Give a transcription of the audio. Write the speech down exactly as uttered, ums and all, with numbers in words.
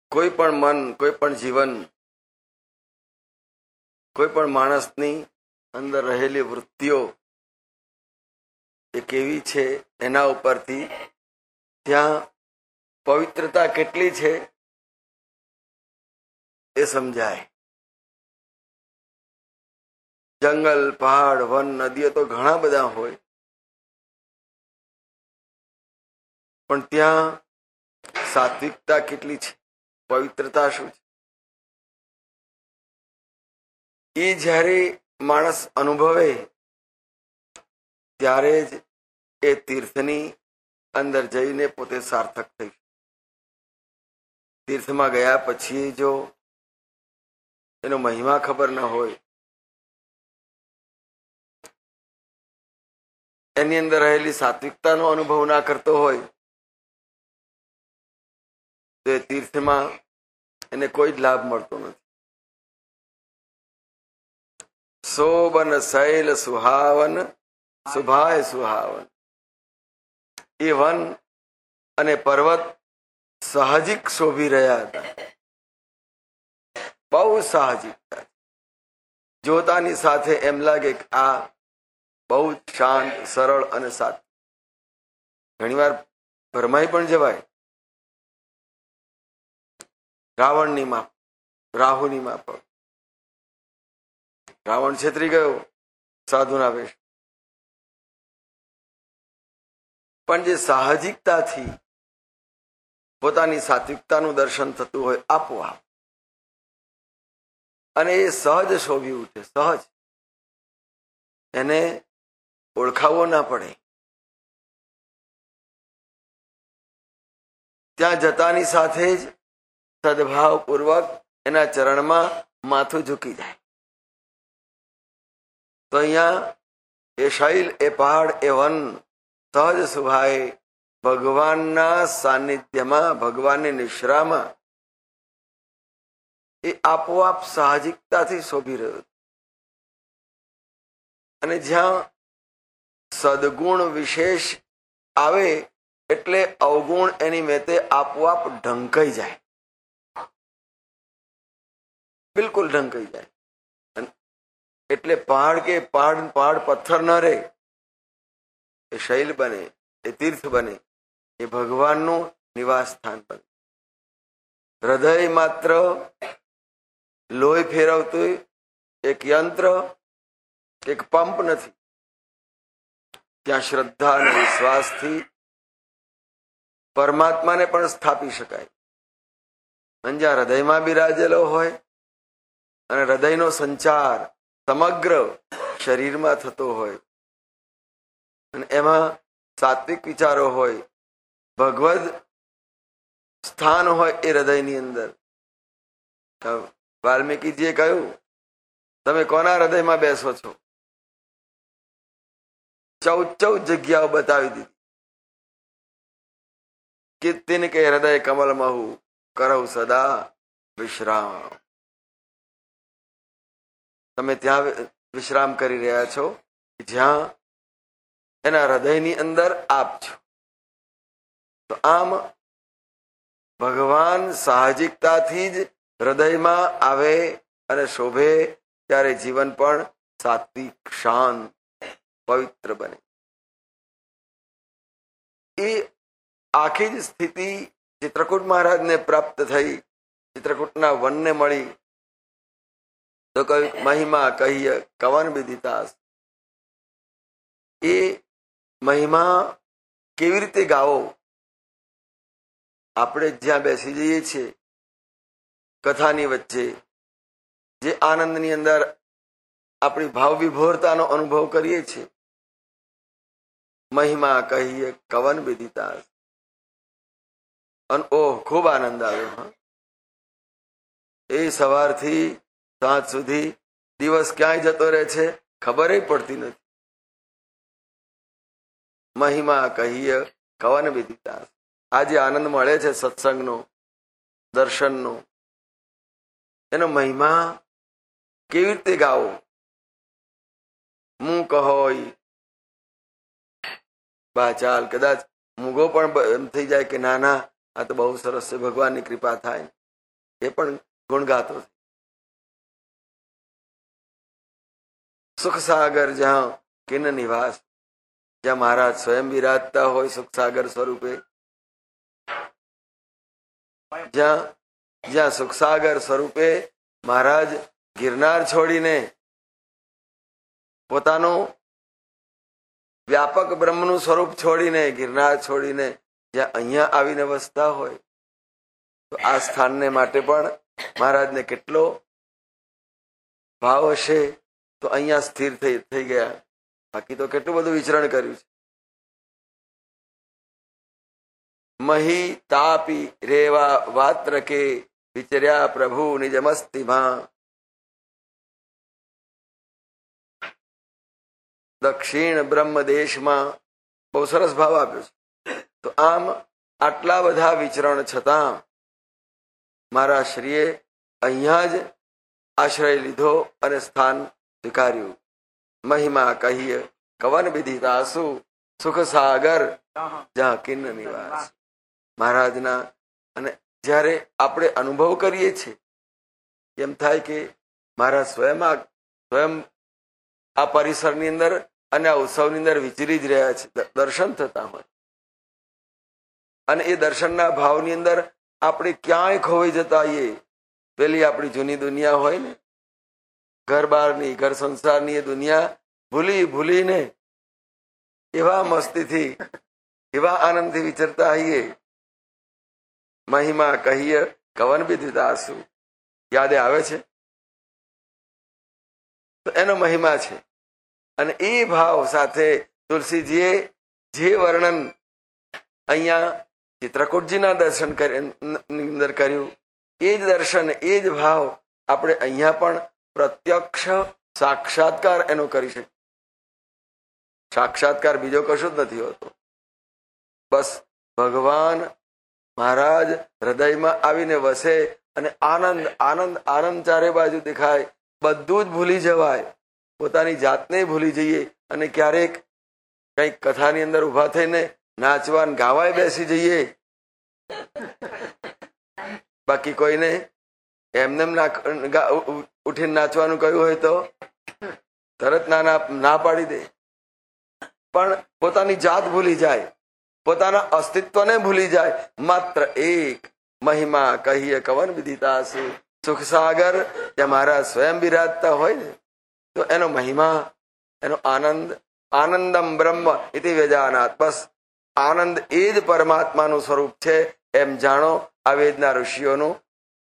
કોઈ પણ મન, કોઈ પણ જીવન, કોઈ પણ માણસની અંદર રહેલી વૃત્તિઓ એ કેવી છે એના ઉપરથી ત્યાં પવિત્રતા કેટલી છે એ સમજાય. જંગલ, પહાડ, વન, નદીઓ તો ઘણા બધા હોય, પણ ત્યાં સાત્વિકતા કેટલી છે, પવિત્રતા શું છે, એ જ્યારે માણસ અનુભવે ત્યારે જ એ તીર્થની અંદર જઈને પોતે સાર્થક થઈ. તીર્થમાં ગયા પછી જો એનો મહિમા ખબર ન હોય, એની અંદર રહેલી સાત્વિકતાનો અનુભવ ના કરતો હોય, તો એ તીર્થમાં એને કોઈ જ લાભ મળતો નથી. શોભન શૈલ સુહાવન શુભાય સુહાવન. એ વન અને પર્વત સાહજિક શોભી રહ્યા હતા, બહુ સાહજિકતા. જોતાની સાથે એમ લાગે કે આ બહુ શાંત, સરળ અને સાત્વિક. ઘણી વાર ભરમાઈ પણ જવાય. રાવણની માપ, રાહુની માપ. રાવણ છેતરી ગયો સાધુના વેશ, પણ જે સાહજિકતાથી પોતાની સાત્વિકતાનું દર્શન થતું હોય આપોઆપ, અને એ સહજ શોભી ઉઠે. સહજ, એને ઓળખાવો ના પડે. ત્યાં જતાની સાથે જ સદભાવપૂર્વક એના ચરણમાં માથું ઝૂકી જાય. તો અહીંયા એ શૈલ, એ પહાડ, એ વન સહજ સુભાએ ભગવાનના સાનિધ્યમાં, ભગવાનની નિશ્રામાં એ આપોઆપ સાહજિકતાથી શોભી રહ્યો. અને જ્યાં સદગુણ વિશેષ આવે એટલે અવગુણ એની મેતે આપોઆપ ઢંકાઈ જાય, બિલકુલ ઢંકાઈ જાય. એટલે પહાડ કે પહાડ પહાડ પથ્થર ન રહે, એ શૈલ બને, એ તીર્થ બને, એ ભગવાનનું નિવાસ સ્થાન બને. હૃદય માત્ર લોહી ફેરવતું એક યંત્ર, એક પંપ નથી. ત્યાં શ્રદ્ધા અને વિશ્વાસથી પરમાત્માને પણ સ્થાપી શકાય. અને જ્યાં હૃદયમાં બિરાજેલો હોય અને હૃદયનો સંચાર સમગ્ર શરીરમાં થતો હોય, અને એમાં સાત્વિક વિચારો હોય, ભગવદ સ્થાન હોય એ હૃદયની અંદર. વાલ્મીકીજીએ કહ્યું, તમે કોના હૃદયમાં બેસો છો? ચૌદ ચૌદ જગ્યાઓ બતાવી દીધી. કીર્તિન કે હૃદય કમલ મહુ કરવ સદા વિશ્રામ. તમે ત્યાં વિશ્રામ કરી રહ્યા છો જ્યાં એના હૃદયની અંદર આપ છો. તો આમ ભગવાન સાહજિકતાથી જ હૃદયમાં આવે અને શોભે ત્યારે જીવન પણ સાત્વિક, શાંત, પવિત્ર બને. એ આખી જ સ્થિતિ ચિત્રકૂટ મહારાજને પ્રાપ્ત થઈ, ચિત્રકૂટના વનને મળી. તો કહ્યું મહિમા કહીએ કવન વિદિતાસ. એ મહિમા કેવી રીતે ગાવો? આપણે જ્યાં બેસી જઈએ છીએ કથાની વચ્ચે, જે આનંદની અંદર આપણી ભાવ વિભોરતાનો અનુભવ કરીએ છીએ, મહિમા કહીએ કવન વિદિતાસ. અને ઓહ, ખૂબ આનંદ આવ્યો. હા, એ સવારથી સાંજ સુધી દિવસ ક્યાંય જતો રહે છે ખબર પડતી નથી. મહિમા કહીએ કવન વિદિતાસ. આજે આનંદ મળે છે સત્સંગનો, દર્શનનો, એનો મહિમા કેવી રીતે ગાવો? મું કહોય બાચાલ. કદાચ મૂગો પણ એમ થઈ જાય કે ના ના, આ તો બહુ સરસ છે, ભગવાનની કૃપા થાય. એ પણ ગુણગાતો. સુખ સાગર જ્યાં કિન નિવાસ, જ્યાં મહારાજ સ્વયં બિરાજતા હોય સુખ સાગર સ્વરૂપે, જ્યાં જ્યાં સુખસાગર સ્વરૂપે મહારાજ ગિરનાર છોડીને પોતાનું વ્યાપક બ્રહ્મનું સ્વરૂપ છોડીને, ગિરનાર છોડીને જ્યાં અહીંયા આવીને વસતા હોય, તો આ સ્થાનને માટે પણ મહારાજને કેટલો ભાવ હશે. તો અહીંયા સ્થિર થઈ થઈ ગયા. બાકી તો કેટલું બધું વિચરણ કર્યું છે. મહી તાપી રેવા વાત્ર કે વિચર્યા પ્રભુ નિજમસ્તિમાં. દક્ષિણ બ્રહ્મ દેશમાં બહુ સરસ ભાવ આપ્યો છે. તો આમ આટલા બધા વિચરણ છતાં મારા શ્રીએ અહીંયા જ આશ્રય લીધો અને સ્થાન સ્વીકાર્યું. મહિમા કહીએ કવન વિધિતાસુ સુખ સાગર જ્યાં કિન્ન નિવાસ. મહારાજના અને જ્યારે આપણે અનુભવ કરીએ છીએ એમ થાય કે મહારાજ સ્વયં સ્વયં આ પરિસરની અંદર અને આ ઉત્સવની અંદર વિચરી જ રહ્યા છે. દર્શન થતા હોય અને એ દર્શનના ભાવની અંદર આપણે ક્યાંય ખોવાઈ જતા આવીએ. પેલી આપણી જૂની દુનિયા હોય ને, ઘર બહારની, ઘર સંસારની એ દુનિયા ભૂલી ભૂલીને એવા મસ્તીથી, એવા આનંદથી વિચરતા આવીએ. મહિમા કહીએ કવન વિધિતાસુ. યાદે આવે છે તો એનો મહિમા છે. અને એ ભાવ સાથે તુલસીજીએ જે વર્ણન અહીંયા ચિત્રકૂટજીના દર્શન અંદર કર્યું, એ જ દર્શન, એ જ ભાવ આપણે અહીંયા પણ પ્રત્યક્ષ સાક્ષાત્કાર એનો કરી શકીએ. સાક્ષાત્કાર બીજો કશું જ નથી હોતો. બસ ભગવાન મહારાજ હૃદયમાં આવીને વસે અને આનંદ આનંદ આનંદ ચારે બાજુ દેખાય. બધું જ ભૂલી જવાય, પોતાની જાતને ભૂલી જઈએ અને ક્યારેક કંઈક કથાની અંદર ઉભા થઈને નાચવા ગાવાય બેસી જઈએ. બાકી કોઈને એમને ઉઠીને નાચવાનું કહ્યું હોય તો તરત ના ના પાડી દે. પણ પોતાની જાત ભૂલી જાય, પોતાના અસ્તિત્વને ભૂલી જાય. માત્ર એક મહિમા કહીએ કવન વિધિતાસુ. સુખ સાગર જ્યાં મહારાજ સ્વયં બિરાજતા હોય ને, તો એનો મહિમા, એનો આનંદ, આનંદમ બ્રહ્મ ઇતિ વેદાનાત. બસ આનંદ એ જ પરમાત્માનું સ્વરૂપ છે એમ જાણો. આ વેદના ઋષિઓનું